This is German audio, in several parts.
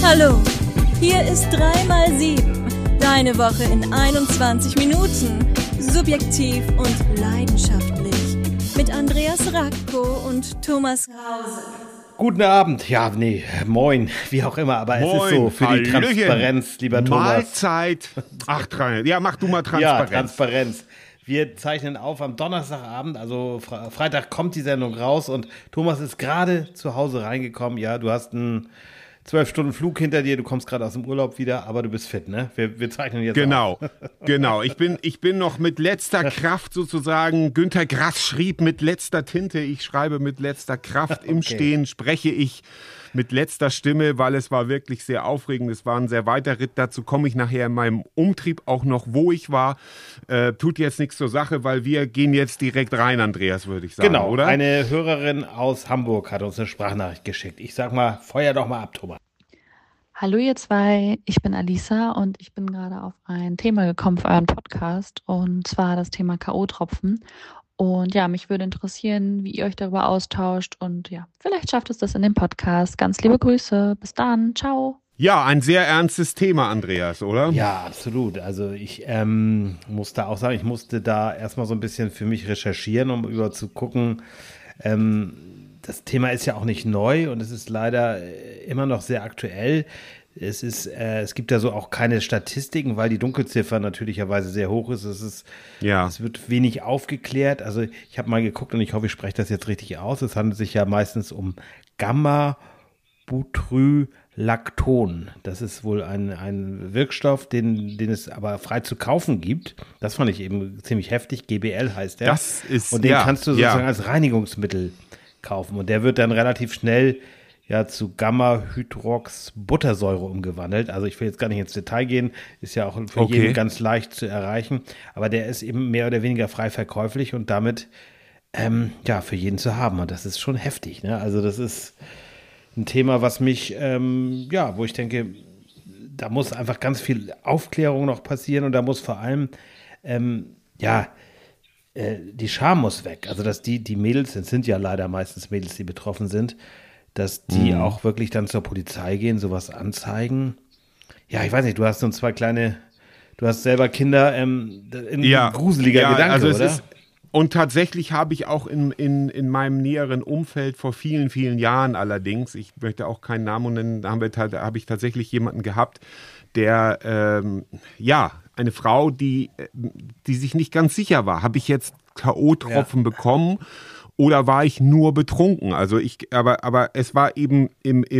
Hallo, hier ist 3x7. Deine Woche in 21 Minuten. Subjektiv und leidenschaftlich. Mit Andreas Radko und Thomas Krause. Guten Abend, ja, nee, moin, wie auch immer, aber Moin, es ist so für die Hallöchen. Transparenz, lieber Thomas. Mahlzeit. Ach, ja, mach du mal Transparenz. Ja, Transparenz. Wir zeichnen auf am Donnerstagabend, also Freitag kommt die Sendung raus und Thomas ist gerade zu Hause reingekommen. Ja, du hast einen 12-Stunden-Flug hinter dir, du kommst gerade aus dem Urlaub wieder, aber du bist fit, ne? Wir zeichnen jetzt auf. Genau. Ich bin noch mit letzter Kraft sozusagen. Günter Grass schrieb mit letzter Tinte, ich schreibe mit letzter Kraft. Im Stehen spreche ich mit letzter Stimme, weil es war wirklich sehr aufregend. Es war ein sehr weiter Ritt. Dazu komme ich nachher in meinem Umtrieb auch noch, wo ich war. Tut jetzt nichts zur Sache, weil wir gehen jetzt direkt rein, Andreas, würde ich sagen, Genau, oder? eine Hörerin aus Hamburg hat uns eine Sprachnachricht geschickt. Ich sag mal, feuer doch mal ab, Thomas. Hallo ihr zwei, ich bin Alisa und ich bin gerade auf ein Thema gekommen für euren Podcast und zwar das Thema K.O.-Tropfen. Und ja, mich würde interessieren, wie ihr euch darüber austauscht und ja, vielleicht schafft es das in dem Podcast. Ganz liebe Grüße, bis dann, ciao. Ja, ein sehr ernstes Thema, Andreas, oder? Ja, absolut. Also ich musste auch sagen, ich musste da erstmal so ein bisschen für mich recherchieren, um über zu gucken. Das Thema ist ja auch nicht neu und es ist leider immer noch sehr aktuell. Es gibt ja so auch keine Statistiken, weil die Dunkelziffer natürlicherweise sehr hoch ist. Es wird wenig aufgeklärt. Also ich habe mal geguckt und ich hoffe, ich spreche das jetzt richtig aus. Es handelt sich ja meistens um Gamma-Butrylacton. Das ist wohl ein Wirkstoff, den es aber frei zu kaufen gibt. Das fand ich eben ziemlich heftig. GBL heißt der. Und den kannst du sozusagen als Reinigungsmittel kaufen. Und der wird dann relativ schnell zu Gamma-Hydroxbuttersäure umgewandelt. Also ich will jetzt gar nicht ins Detail gehen, ist ja auch für jeden ganz leicht zu erreichen. Aber der ist eben mehr oder weniger frei verkäuflich und damit für jeden zu haben. Und das ist schon heftig, ne? Also das ist ein Thema, was mich, wo ich denke, da muss einfach ganz viel Aufklärung noch passieren und da muss vor allem, die Scham muss weg. Also dass die Mädels, es sind ja leider meistens Mädels, die betroffen sind, dass die auch wirklich dann zur Polizei gehen, sowas anzeigen. Ja, ich weiß nicht, du hast selber Kinder, gruseliger Gedanke, also oder? Und tatsächlich habe ich auch in meinem näheren Umfeld vor vielen, vielen Jahren allerdings, ich möchte auch keinen Namen nennen, habe ich tatsächlich jemanden gehabt, der, eine Frau, die sich nicht ganz sicher war, habe ich jetzt K.O.-Tropfen bekommen oder war ich nur betrunken? Also aber es war eben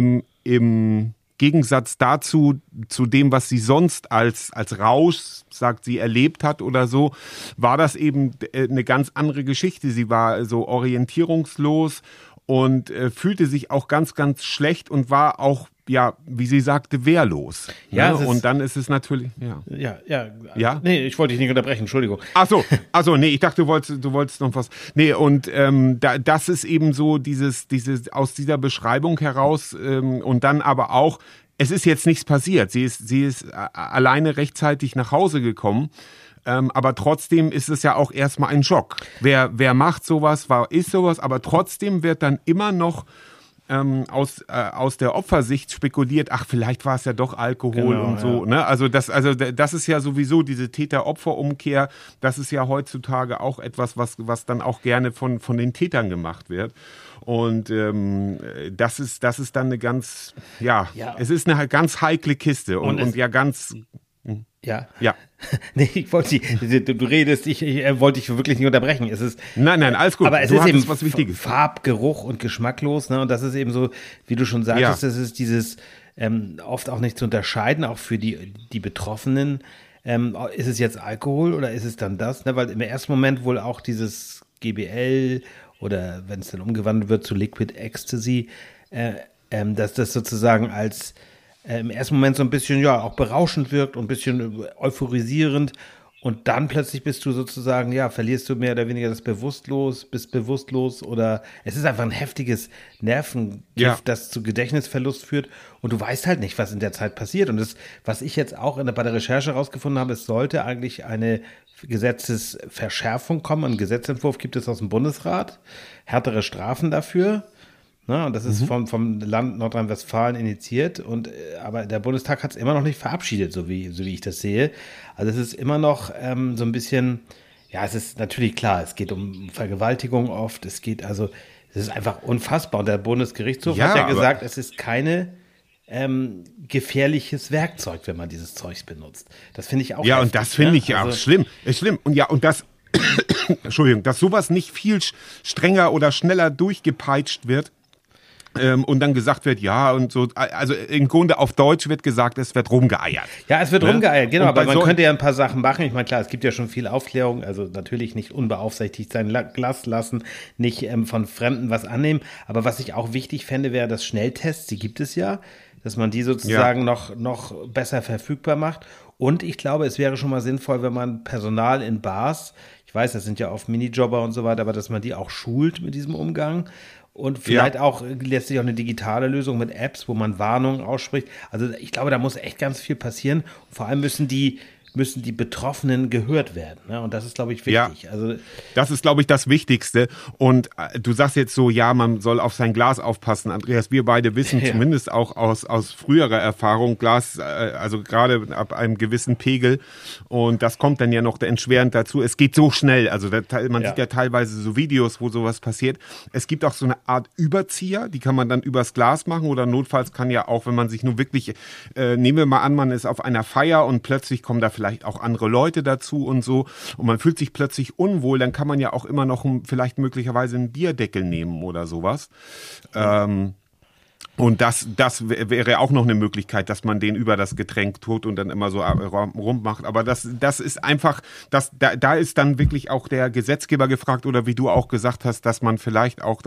im Gegensatz dazu, zu dem, was sie sonst als Rausch, sagt sie, erlebt hat oder so, war das eben eine ganz andere Geschichte. Sie war so orientierungslos und fühlte sich auch ganz, ganz schlecht und war auch, wie sie sagte, wehrlos. Ja, ne? Und dann ist es natürlich, Ja? Nee, ich wollte dich nicht unterbrechen, Entschuldigung. Ach so, nee, ich dachte, du wolltest noch was. Nee, und das ist eben so dieses aus dieser Beschreibung heraus und dann aber auch, es ist jetzt nichts passiert. Sie ist alleine rechtzeitig nach Hause gekommen. Aber trotzdem ist es ja auch erstmal ein Schock. Wer macht sowas, ist sowas, aber trotzdem wird dann immer noch aus der Opfersicht spekuliert, ach, vielleicht war es ja doch Alkohol und so. Ne? Also das ist ja sowieso diese Täter-Opfer-Umkehr, das ist ja heutzutage auch etwas, was dann auch gerne von den Tätern gemacht wird. Und das ist dann eine ganz, es ist eine ganz heikle Kiste und ja ganz... Ja. Ja. Nee, du redest, ich wollte dich wirklich nicht unterbrechen. Es ist, nein, alles gut. Aber es ist eben was Wichtiges. Farb, Geruch und geschmacklos, ne? Und das ist eben so, wie du schon sagtest, das ist dieses oft auch nicht zu unterscheiden, auch für die Betroffenen. Ist es jetzt Alkohol oder ist es dann das? Ne? Weil im ersten Moment wohl auch dieses GBL oder wenn es dann umgewandelt wird zu Liquid Ecstasy, dass das sozusagen als im ersten Moment so ein bisschen, auch berauschend wirkt und ein bisschen euphorisierend und dann plötzlich bist du sozusagen, verlierst du mehr oder weniger bist bewusstlos oder es ist einfach ein heftiges Nervengift, das zu Gedächtnisverlust führt und du weißt halt nicht, was in der Zeit passiert und das, was ich jetzt auch bei der Recherche herausgefunden habe, es sollte eigentlich eine Gesetzesverschärfung kommen, einen Gesetzentwurf gibt es aus dem Bundesrat, härtere Strafen dafür. Ne? Und das ist vom Land Nordrhein-Westfalen initiiert. Aber der Bundestag hat es immer noch nicht verabschiedet, so wie ich das sehe. Also es ist immer noch so ein bisschen, ja, es ist natürlich klar, es geht um Vergewaltigung oft. Es ist einfach unfassbar. Und der Bundesgerichtshof hat ja gesagt, es ist keine gefährliches Werkzeug, wenn man dieses Zeugs benutzt. Das finde ich auch Ja, heftig, und das finde ich ja auch schlimm. Ist schlimm. Und das, Entschuldigung, dass sowas nicht viel strenger oder schneller durchgepeitscht wird und dann gesagt wird, ja und so, also im Grunde auf Deutsch wird gesagt, es wird rumgeeiert. Ja, es wird rumgeeiert, genau, aber man könnte ja ein paar Sachen machen. Ich meine, klar, es gibt ja schon viel Aufklärung, also natürlich nicht unbeaufsichtigt sein Glas lassen, nicht von Fremden was annehmen, aber was ich auch wichtig fände, wäre das Schnelltests, die gibt es ja, dass man die sozusagen noch besser verfügbar macht. Und ich glaube, es wäre schon mal sinnvoll, wenn man Personal in Bars, ich weiß, das sind ja oft Minijobber und so weiter, aber dass man die auch schult mit diesem Umgang. Und vielleicht auch lässt sich auch eine digitale Lösung mit Apps, wo man Warnungen ausspricht. Also ich glaube, da muss echt ganz viel passieren. Und vor allem müssen die Betroffenen gehört werden. Ne? Und das ist, glaube ich, wichtig. Ja, also, das ist, glaube ich, das Wichtigste. Und du sagst jetzt so, ja, man soll auf sein Glas aufpassen. Andreas, wir beide wissen zumindest auch aus früherer Erfahrung, Glas, also gerade ab einem gewissen Pegel. Und das kommt dann ja noch entschwerend dazu. Es geht so schnell. Also man sieht ja teilweise so Videos, wo sowas passiert. Es gibt auch so eine Art Überzieher, die kann man dann übers Glas machen. Oder notfalls kann ja auch, wenn man sich nur wirklich, nehmen wir mal an, man ist auf einer Feier und plötzlich kommen da vielleicht auch andere Leute dazu und so und man fühlt sich plötzlich unwohl, dann kann man ja auch immer noch vielleicht möglicherweise einen Bierdeckel nehmen oder sowas. Und das wäre auch noch eine Möglichkeit, dass man den über das Getränk tut und dann immer so rummacht. Aber das ist einfach, da ist dann wirklich auch der Gesetzgeber gefragt oder wie du auch gesagt hast, dass man vielleicht auch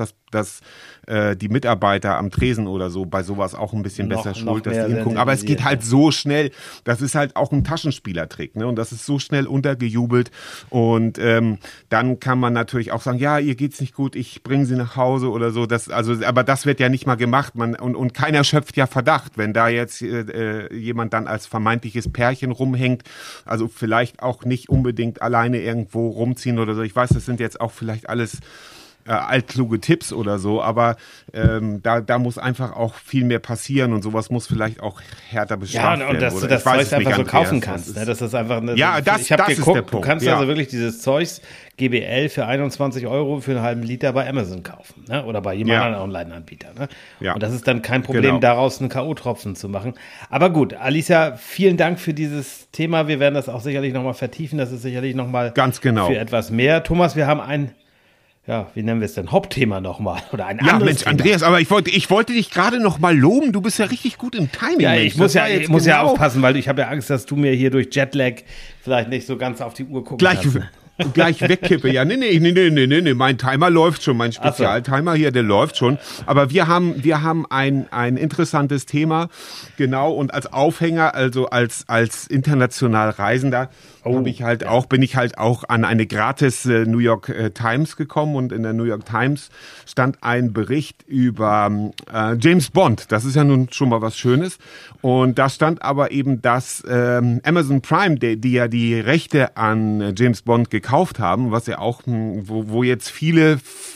die Mitarbeiter am Tresen oder so bei sowas auch ein bisschen besser schult, dass die hingucken. Aber es geht halt so schnell. Das ist halt auch ein Taschenspielertrick, ne? Und das ist so schnell untergejubelt. Und dann kann man natürlich auch sagen, ja, ihr geht's nicht gut, ich bringe sie nach Hause oder so. Aber das wird ja nicht mal gemacht. Und keiner schöpft ja Verdacht, wenn da jetzt jemand dann als vermeintliches Pärchen rumhängt, also vielleicht auch nicht unbedingt alleine irgendwo rumziehen oder so. Ich weiß, das sind jetzt auch vielleicht alles altkluge Tipps oder so, aber da muss einfach auch viel mehr passieren und sowas muss vielleicht auch härter bestraft werden. Ja, und dass du das Zeug einfach so kaufen kannst. Ne? Das ist einfach ich habe geguckt, ist du kannst also wirklich dieses Zeugs GBL für 21 € für einen halben Liter bei Amazon kaufen, ne? Oder bei jedem anderen Online-Anbieter. Ne? Ja. Und das ist dann kein Problem, daraus einen K.O.-Tropfen zu machen. Aber gut, Alicia, vielen Dank für dieses Thema. Wir werden das auch sicherlich nochmal vertiefen. Das ist sicherlich nochmal für etwas mehr. Thomas, wir haben wie nennen wir es denn? Hauptthema nochmal. Oder ein anderes Mensch, Thema. Andreas, aber ich wollte dich gerade noch mal loben. Du bist ja richtig gut im Timing. Ja, ich muss ja aufpassen, weil ich habe ja Angst, dass du mir hier durch Jetlag vielleicht nicht so ganz auf die Uhr gucken kannst. Gleich wegkippe. Ja, nee. Mein Timer läuft schon. Mein Spezialtimer hier, der läuft schon. Aber wir haben ein interessantes Thema. Genau. Und als Aufhänger, also als international Reisender, bin ich halt auch an eine gratis New York Times gekommen. Und in der New York Times stand ein Bericht über James Bond. Das ist ja nun schon mal was Schönes. Und da stand aber eben, dass Amazon Prime, die ja die Rechte an James Bond gekauft haben, was ja auch, wo jetzt viele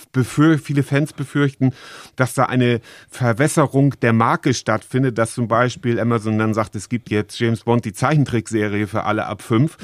Fans befürchten, dass da eine Verwässerung der Marke stattfindet, dass zum Beispiel Amazon dann sagt, es gibt jetzt James Bond, die Zeichentrickserie für alle ab 5.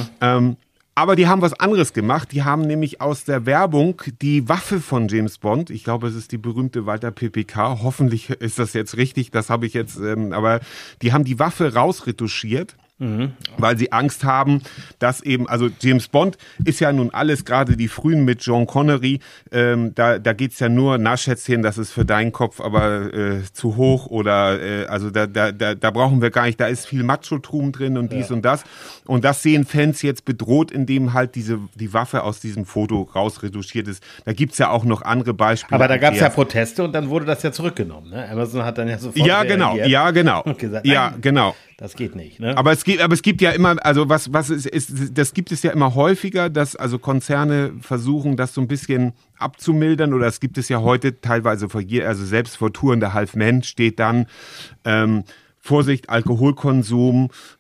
Aber die haben was anderes gemacht. Die haben nämlich aus der Werbung die Waffe von James Bond, ich glaube, es ist die berühmte Walter PPK, hoffentlich ist das jetzt richtig, das habe ich jetzt, aber die haben die Waffe rausretuschiert. Weil sie Angst haben, dass eben, also James Bond ist ja nun alles, gerade die frühen mit Sean Connery, da geht's ja nur, na Schätzchen, das ist für deinen Kopf aber zu hoch oder also da brauchen wir gar nicht, da ist viel Macho-Tum drin und dies und das. Und das sehen Fans jetzt bedroht, indem halt die Waffe aus diesem Foto rausretuschiert ist. Da gibt's ja auch noch andere Beispiele. Aber da gab's ja Proteste und dann wurde das ja zurückgenommen. Ne? Amazon hat dann ja sofort reagiert. Ja, genau. Und gesagt, genau. Das geht nicht, ne? Aber es gibt ja immer, also das gibt es ja immer häufiger, dass also Konzerne versuchen, das so ein bisschen abzumildern, oder es gibt es ja heute teilweise also selbst vor Touren der Half Man steht dann Vorsicht, Alkoholkonsum,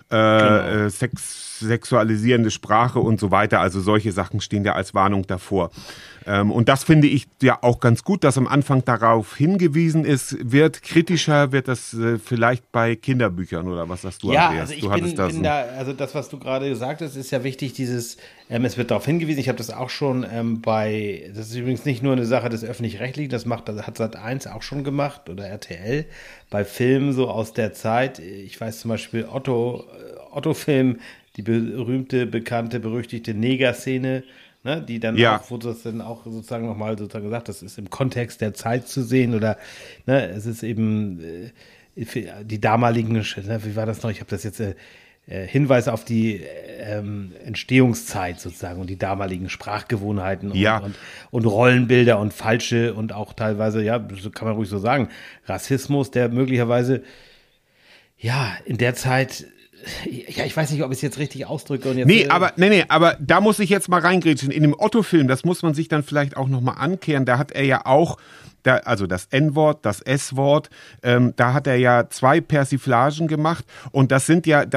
genau. Sexualisierende Sprache und so weiter. Also solche Sachen stehen ja als Warnung davor. Und das finde ich ja auch ganz gut, dass am Anfang darauf hingewiesen wird. Kritischer wird das vielleicht bei Kinderbüchern oder was sagst du, Andreas? Also also das, was du gerade gesagt hast, ist ja wichtig, es wird darauf hingewiesen, ich habe das auch schon das ist übrigens nicht nur eine Sache des Öffentlich-Rechtlichen, das hat Sat.1 auch schon gemacht oder RTL, bei Filmen so aus der Zeit, ich weiß zum Beispiel Otto-Film, die berühmte, bekannte, berüchtigte Neger-Szene, ne, die dann auch, wo das dann auch sozusagen nochmal sozusagen gesagt, das ist im Kontext der Zeit zu sehen oder ne, es ist eben für die damaligen, wie war das noch, ich habe das jetzt Hinweis auf die Entstehungszeit sozusagen und die damaligen Sprachgewohnheiten und Rollenbilder und falsche und auch teilweise, so kann man ruhig so sagen, Rassismus, der möglicherweise in der Zeit, ich weiß nicht, ob ich es jetzt richtig ausdrücke. Und jetzt, aber da muss ich jetzt mal reingrätschen. In dem Otto-Film, das muss man sich dann vielleicht auch nochmal ankehren, da hat er ja auch also das N-Wort, das S-Wort, da hat er ja 2 Persiflagen gemacht und das ist ja,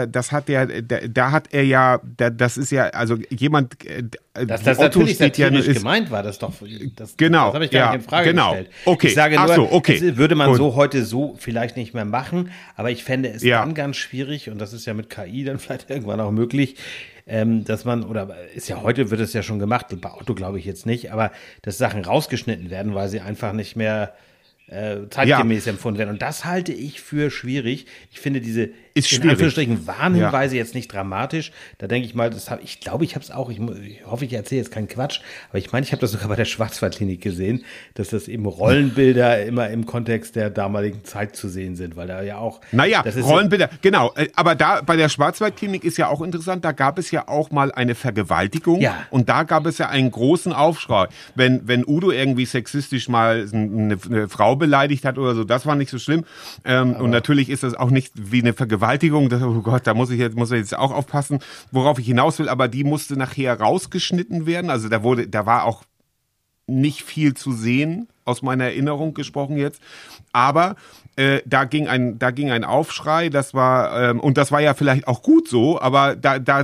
also jemand, dass das Otto natürlich satirisch gemeint war, das habe ich gar nicht in Frage gestellt. Okay. Ich sage nur, das würde man heute so vielleicht nicht mehr machen, aber ich fände es dann ganz schwierig und das ist ja mit KI dann vielleicht irgendwann auch möglich, dass man, oder ist ja heute, wird es ja schon gemacht, bei Otto glaube ich jetzt nicht, aber dass Sachen rausgeschnitten werden, weil sie einfach nicht mehr zeitgemäß empfunden werden. Und das halte ich für schwierig. Ich finde diese in Anführungsstrichen Warnhinweise jetzt nicht dramatisch. Da denke ich mal, ich glaube, ich habe es auch, ich hoffe, ich erzähle jetzt keinen Quatsch, aber ich meine, ich habe das sogar bei der Schwarzwaldklinik gesehen, dass das eben Rollenbilder immer im Kontext der damaligen Zeit zu sehen sind, weil da ja auch... Rollenbilder, genau. Aber da bei der Schwarzwaldklinik ist ja auch interessant, da gab es ja auch mal eine Vergewaltigung und da gab es ja einen großen Aufschrei. Wenn Udo irgendwie sexistisch mal eine Frau beleidigt hat oder so, das war nicht so schlimm. Und natürlich ist das auch nicht wie eine Vergewaltigung. Oh Gott, da muss ich jetzt auch aufpassen, worauf ich hinaus will. Aber die musste nachher rausgeschnitten werden. Also da war auch nicht viel zu sehen, aus meiner Erinnerung gesprochen jetzt. Aber da ging ein Aufschrei, das war und das war ja vielleicht auch gut so, aber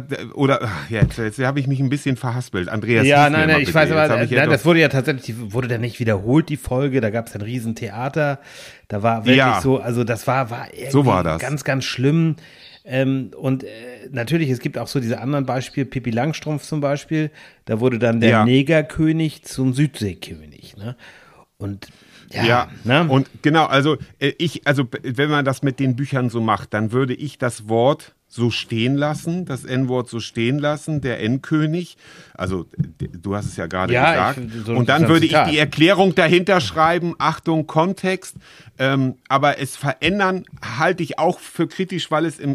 jetzt habe ich mich ein bisschen verhaspelt. Andreas. Ja, nein, ich weiß aber, das wurde ja tatsächlich, wurde dann nicht wiederholt, die Folge, da gab es ein Riesentheater, da war wirklich so, also das war irgendwie so war das. Ganz, ganz schlimm. Und natürlich, es gibt auch so diese anderen Beispiele, Pippi Langstrumpf zum Beispiel, da wurde dann der Negerkönig zum Südseekönig, ne? Und und genau, also wenn man das mit den Büchern so macht, dann würde ich das Wort so stehen lassen, das N-Wort so stehen lassen, der N-König, also du hast es ja gerade gesagt, und dann würde ich die Erklärung dahinter schreiben, Achtung, Kontext, aber es verändern halte ich auch für kritisch, weil es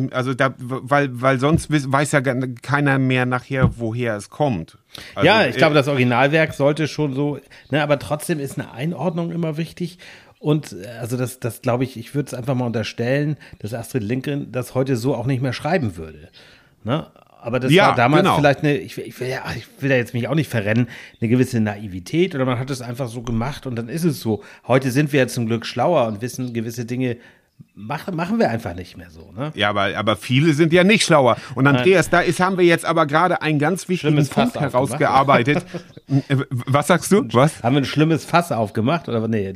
weil sonst weiß ja keiner mehr nachher, woher es kommt. Also, ich glaube, das Originalwerk sollte schon so, aber trotzdem ist eine Einordnung immer wichtig. Und also das glaube ich würde es einfach mal unterstellen, dass Astrid Lindgren das heute so auch nicht mehr schreiben würde. Ne? Aber das war damals vielleicht ich will da jetzt mich auch nicht verrennen, eine gewisse Naivität oder man hat es einfach so gemacht und dann ist es so. Heute sind wir ja zum Glück schlauer und wissen gewisse Dinge, machen wir einfach nicht mehr so, ne? Ja, aber viele sind ja nicht schlauer. Und Andreas, haben wir jetzt aber gerade einen ganz wichtigen Punkt herausgearbeitet. Was sagst du? Was? Haben wir ein schlimmes Fass aufgemacht? Oder nee?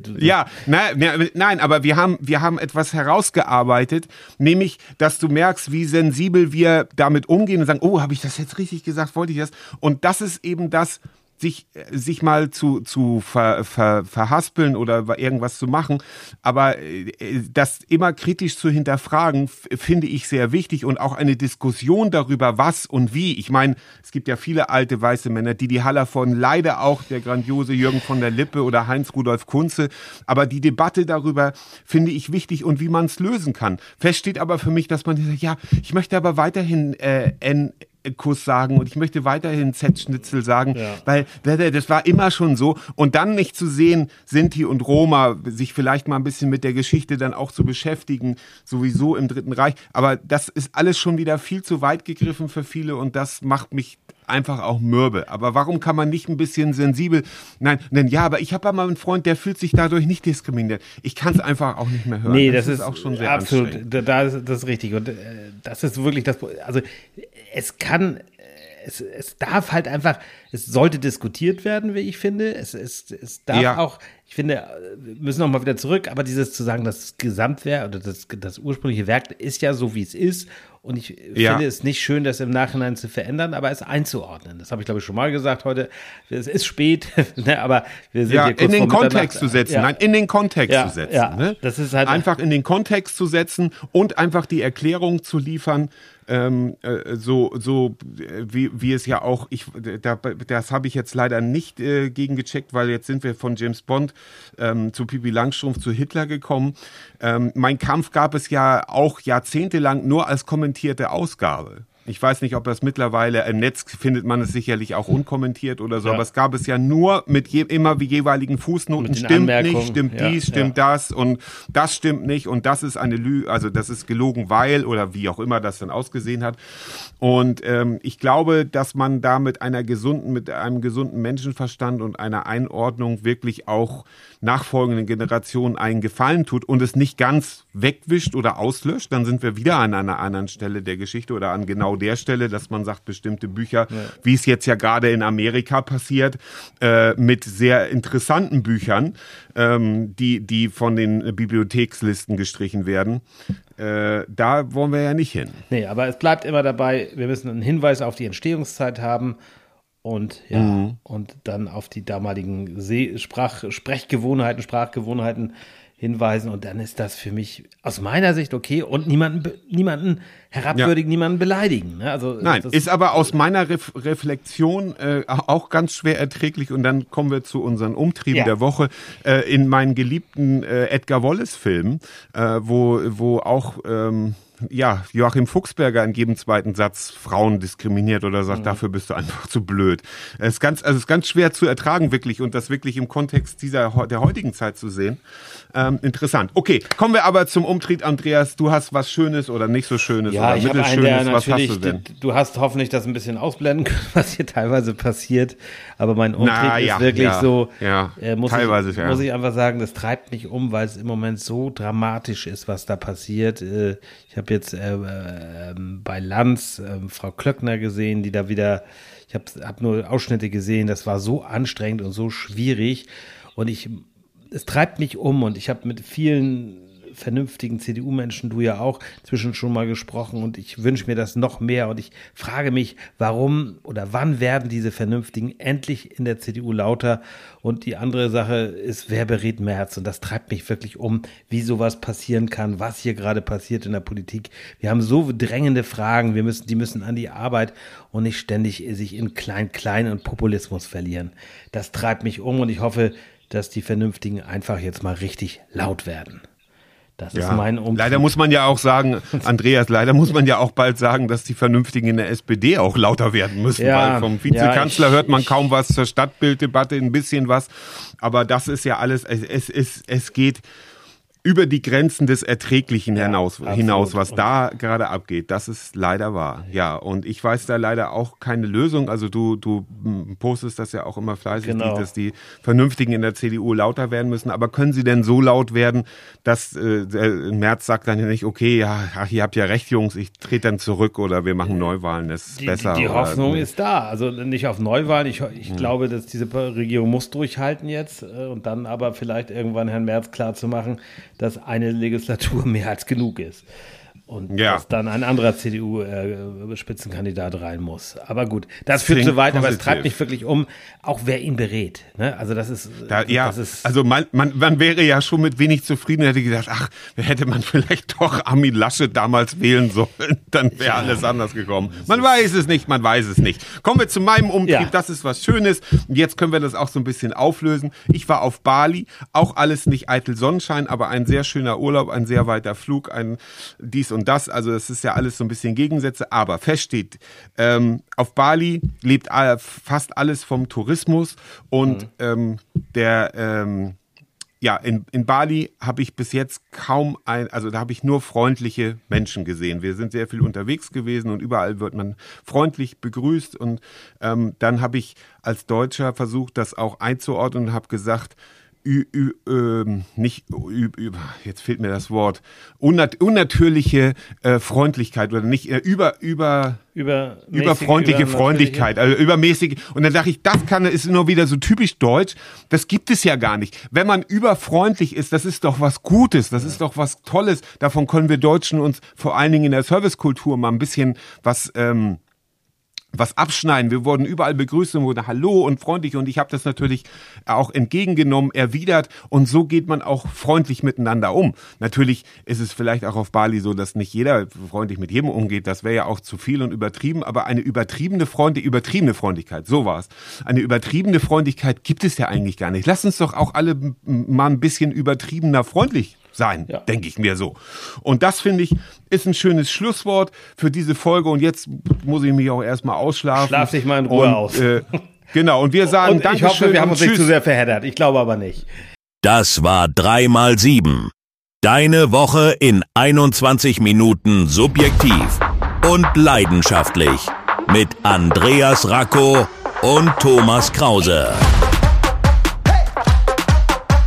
Nein, aber wir haben etwas herausgearbeitet, nämlich, dass du merkst, wie sensibel wir damit umgehen und sagen, oh, habe ich das jetzt richtig gesagt, wollte ich das? Und das ist eben das, sich mal zu verhaspeln oder irgendwas zu machen, aber das immer kritisch zu hinterfragen, finde ich sehr wichtig und auch eine Diskussion darüber, was und wie. Ich meine, es gibt ja viele alte weiße Männer, Didi Hallervorden, leider auch der grandiose Jürgen von der Lippe oder Heinz-Rudolf Kunze, aber die Debatte darüber finde ich wichtig und wie man es lösen kann. Fest steht aber für mich, dass man sagt, ich möchte aber weiterhin Kuss sagen und ich möchte weiterhin Z-Schnitzel sagen, weil das war immer schon so. Und dann nicht zu sehen, Sinti und Roma, sich vielleicht mal ein bisschen mit der Geschichte dann auch zu beschäftigen, sowieso im Dritten Reich. Aber das ist alles schon wieder viel zu weit gegriffen für viele und das macht mich einfach auch mürbe. Aber warum kann man nicht ein bisschen sensibel, nein, denn ja, aber ich habe ja mal einen Freund, der fühlt sich dadurch nicht diskriminiert. Ich kann es einfach auch nicht mehr hören. Nee, das ist auch schon sehr absolut, das ist richtig. Und das ist wirklich das, also es darf halt einfach, es sollte diskutiert werden, wie ich finde. Es darf auch, ich finde, wir müssen noch mal wieder zurück, aber dieses zu sagen, das Gesamtwerk oder das ursprüngliche Werk ist ja so, wie es ist. Und ich finde es nicht schön, das im Nachhinein zu verändern, aber es einzuordnen. Das habe ich, glaube ich, schon mal gesagt heute. Es ist spät, ne, aber wir sind hier kurz in den Kontext zu setzen. Nein, in den Kontext zu setzen. Ja, ne? Das ist halt einfach in den Kontext zu setzen und einfach die Erklärung zu liefern, wie es ja auch, das habe ich jetzt leider nicht gegengecheckt, weil jetzt sind wir von James Bond zu Pippi Langstrumpf zu Hitler gekommen. Mein Kampf gab es ja auch jahrzehntelang nur als kommentierte Ausgabe. Ich weiß nicht, ob das mittlerweile im Netz findet man es sicherlich auch unkommentiert oder so, aber es gab es ja nur mit immer wie jeweiligen Fußnoten. Stimmt nicht, stimmt dies, stimmt das und das stimmt nicht und das ist eine Lüge, also das ist gelogen, weil oder wie auch immer das dann ausgesehen hat. Und ich glaube, dass man da mit einem gesunden Menschenverstand und einer Einordnung wirklich auch nachfolgenden Generationen einen Gefallen tut und es nicht ganz wegwischt oder auslöscht, dann sind wir wieder an einer anderen Stelle der Geschichte oder an genau der Stelle, dass man sagt, bestimmte Bücher, wie es jetzt ja gerade in Amerika passiert, mit sehr interessanten Büchern, die von den Bibliothekslisten gestrichen werden, da wollen wir ja nicht hin. Nee, aber es bleibt immer dabei, wir müssen einen Hinweis auf die Entstehungszeit haben und und dann auf die damaligen Sprachgewohnheiten hinweisen und dann ist das für mich aus meiner Sicht okay und niemanden herabwürdigen, niemanden beleidigen. Ne? Also, nein, ist aber aus meiner Reflexion auch ganz schwer erträglich und dann kommen wir zu unseren Umtrieben der Woche. In meinen geliebten Edgar Wallace-Filmen, wo auch Joachim Fuchsberger in jedem zweiten Satz Frauen diskriminiert oder sagt, dafür bist du einfach zu blöd. Es ist ganz schwer zu ertragen wirklich und das wirklich im Kontext der heutigen Zeit zu sehen. Interessant. Okay, kommen wir aber zum Umtrieb, Andreas. Du hast was Schönes oder nicht so Schönes oder Mittelschönes. Was hast du denn? Du hast hoffentlich das ein bisschen ausblenden können, was hier teilweise passiert. Aber mein Umtrieb ist wirklich so, muss ich einfach sagen, das treibt mich um, weil es im Moment so dramatisch ist, was da passiert. Ich habe jetzt bei Lanz Frau Klöckner gesehen, die da wieder, ich hab nur Ausschnitte gesehen, das war so anstrengend und so schwierig und es treibt mich um und ich habe mit vielen vernünftigen CDU-Menschen, du ja auch, zwischen schon mal gesprochen und ich wünsche mir das noch mehr und ich frage mich, warum oder wann werden diese Vernünftigen endlich in der CDU lauter und die andere Sache ist, wer berät Merz und das treibt mich wirklich um, wie sowas passieren kann, was hier gerade passiert in der Politik. Wir haben so drängende Fragen, die müssen an die Arbeit und nicht ständig sich in Klein und Populismus verlieren. Das treibt mich um und ich hoffe, dass die Vernünftigen einfach jetzt mal richtig laut werden. Das ist mein Umtrieb. Leider muss man ja auch sagen, Andreas, auch bald sagen, dass die Vernünftigen in der SPD auch lauter werden müssen, weil vom Vizekanzler hört man kaum was, zur Stadtbilddebatte ein bisschen was, aber das ist ja alles, es geht über die Grenzen des Erträglichen hinaus, was da gerade abgeht. Das ist leider wahr. Ja, und ich weiß da leider auch keine Lösung. Also du postest das ja auch immer fleißig, dass die Vernünftigen in der CDU lauter werden müssen. Aber können sie denn so laut werden, dass Merz sagt dann ja nicht, okay, ihr habt ja recht, Jungs, ich trete dann zurück oder wir machen Neuwahlen, das ist besser. Die Hoffnung ist da. Also nicht auf Neuwahlen. Ich glaube, dass diese Regierung muss durchhalten jetzt und dann aber vielleicht irgendwann Herrn Merz klarzumachen, dass eine Legislatur mehr als genug ist. Und dass dann ein anderer CDU-Spitzenkandidat rein muss. Aber gut, das führt zu weit, aber es treibt mich wirklich um, auch wer ihn berät. Ne? Also das ist... also man wäre ja schon mit wenig zufrieden, hätte gedacht, hätte man vielleicht doch Armin Laschet damals wählen sollen, dann wäre alles anders gekommen. Man weiß es nicht. Kommen wir zu meinem Umtrieb, das ist was Schönes. Und jetzt können wir das auch so ein bisschen auflösen. Ich war auf Bali, auch alles nicht eitel Sonnenschein, aber ein sehr schöner Urlaub, ein sehr weiter Flug, ein dies und das, also das ist ja alles so ein bisschen Gegensätze, aber fest steht, auf Bali lebt fast alles vom Tourismus und ja, in Bali habe ich bis jetzt da habe ich nur freundliche Menschen gesehen. Wir sind sehr viel unterwegs gewesen und überall wird man freundlich begrüßt. Und dann habe ich als Deutscher versucht, das auch einzuordnen und habe gesagt, jetzt fehlt mir das Wort, unnatürliche Freundlichkeit oder nicht, überfreundliche Freundlichkeit, also übermäßig. Und dann sage ich, ist nur wieder so typisch deutsch. Das gibt es ja gar nicht. Wenn man überfreundlich ist, das ist doch was Gutes, das ist doch was Tolles. Davon können wir Deutschen uns vor allen Dingen in der Servicekultur mal ein bisschen was abschneiden. Wir wurden überall begrüßt und wurden Hallo und freundlich und ich habe das natürlich auch entgegengenommen, erwidert und so geht man auch freundlich miteinander um. Natürlich ist es vielleicht auch auf Bali so, dass nicht jeder freundlich mit jedem umgeht, das wäre ja auch zu viel und übertrieben, aber eine übertriebene Freundlichkeit, so war es. Eine übertriebene Freundlichkeit gibt es ja eigentlich gar nicht. Lass uns doch auch alle mal ein bisschen übertriebener freundlich sein, denke ich mir so. Und das, finde ich, ist ein schönes Schlusswort für diese Folge. Und jetzt muss ich mich auch erstmal ausschlafen. Schlaf dich mal in Ruhe aus. Genau, und wir sagen Dankeschön. Ich hoffe, wir haben uns nicht zu sehr verheddert. Ich glaube aber nicht. Das war 3x7. Deine Woche in 21 Minuten subjektiv und leidenschaftlich. Mit Andreas Racco und Thomas Krause.